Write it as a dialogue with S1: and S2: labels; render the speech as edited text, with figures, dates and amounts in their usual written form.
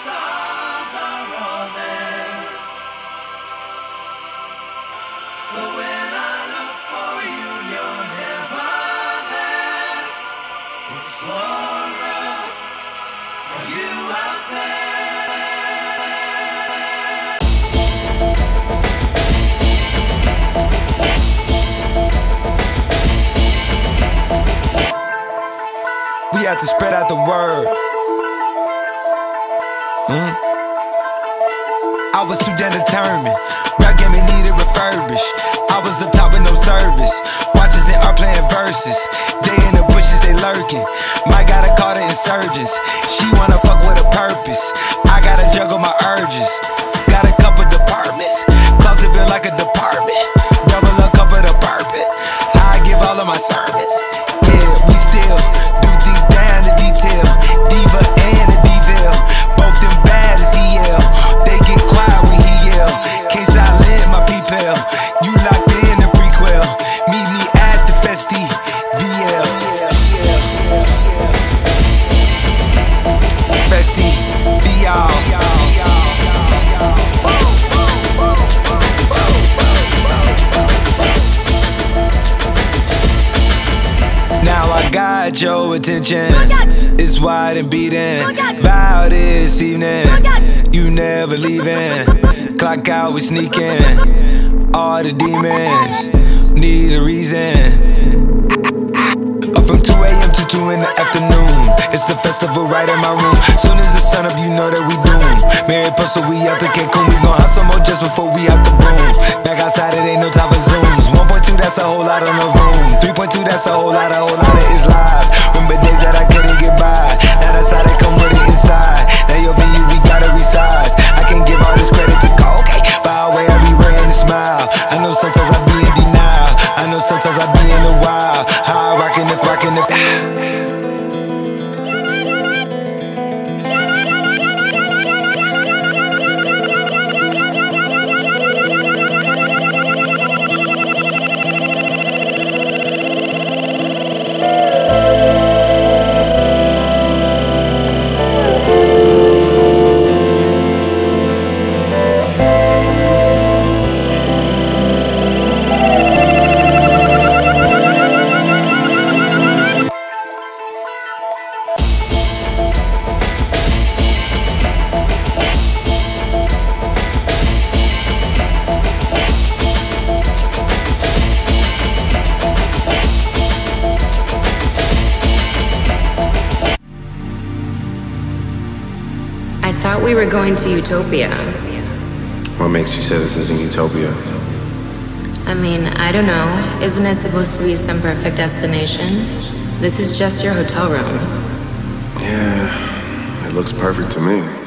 S1: stars are all there, but when I look for you, you're never there. Explorer, are you out there?
S2: We have to spread out the word. I was too damn determined. Rap game needed refurbished. I was up top with no service. Watches and art playing verses. They in the bushes, they lurking. Mike gotta call the insurgents. She wanna fuck with a purpose. I gotta juggle my urges. Got a couple departments. Closet built like a department. Double a cup of the purpose. I give all of my sermons. Yeah, we still do things down to detail. Diva and a Deville, both them bad as EL. They get quiet when he yell. Can't silent my people. You locked in the prequel. Meet me at the Festi VL. Festi VL. Now I got your attention. It's wide and beating. Vow this evening, you never leaving. Clock out, we sneaking. All the demons need a reason. Up from 2 a.m. to 2 in the afternoon. It's a festival right in my room. Soon as the sun up, you know that we doomed. Mary Puzzle, we out to Cancun. We gon' have some more just before we out the room. Back outside, it ain't no time for zooms. 1.2, that's a whole lot on the room. 3.2, that's a whole lot of it's live. Remember days that I couldn't get by. Now that's how they come with it inside. Now your venue, we gotta resize. I can't give all this credit to Koke. By the way, I be wearing a smile. I know sometimes I be in denial. I know sometimes I be in the wild. How I rockin' if
S3: I thought we were going to Utopia.
S4: What makes you say this isn't Utopia?
S3: I mean, I don't know. Isn't it supposed to be some perfect destination? This is just your hotel room.
S4: Yeah, it looks perfect to me.